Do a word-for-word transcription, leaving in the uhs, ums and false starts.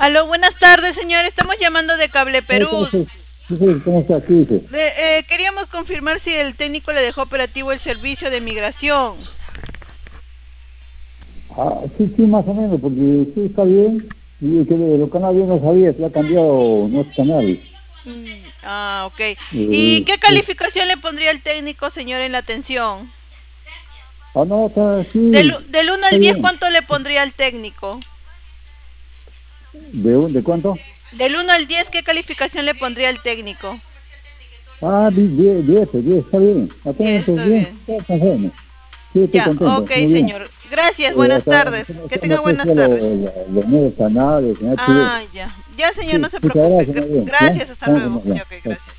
Aló, buenas tardes, señor. Estamos llamando de Cable Perú. Sí, sí, sí, ¿cómo está? ¿Qué dice? De- eh, queríamos confirmar si el técnico le dejó operativo el servicio de migración. Ah, sí, sí, más o menos, porque sí está bien. Y que de los canales yo no sabía, se ha cambiado nuestro canal. Mm, ah, ok. ¿Y Eh, qué sí. calificación le pondría el técnico, señor, en la atención? Ah, no, está, Del, sí, del uno está al diez, bien. ¿cuánto le pondría al técnico? ¿De, un- de cuánto? Del uno al diez, ¿qué calificación le pondría al técnico? Ah, di- diez, diez, diez, está bien. diez, Atento, está bien, bien. está conforme. Sí, estoy Ya, contento, ok, muy bien. señor. Gracias, Eh, buenas hasta, tardes. Que hasta me tenga buenas aprecio tardes. los, los, los nuevos canales en H D. Ah, ya. Ya, señor, no Sí, se muchas preocupe. gracias, Gr- muy bien. ¿Ya? Gracias, hasta Vamos, luego. ya. Ya, ok, Ya. gracias.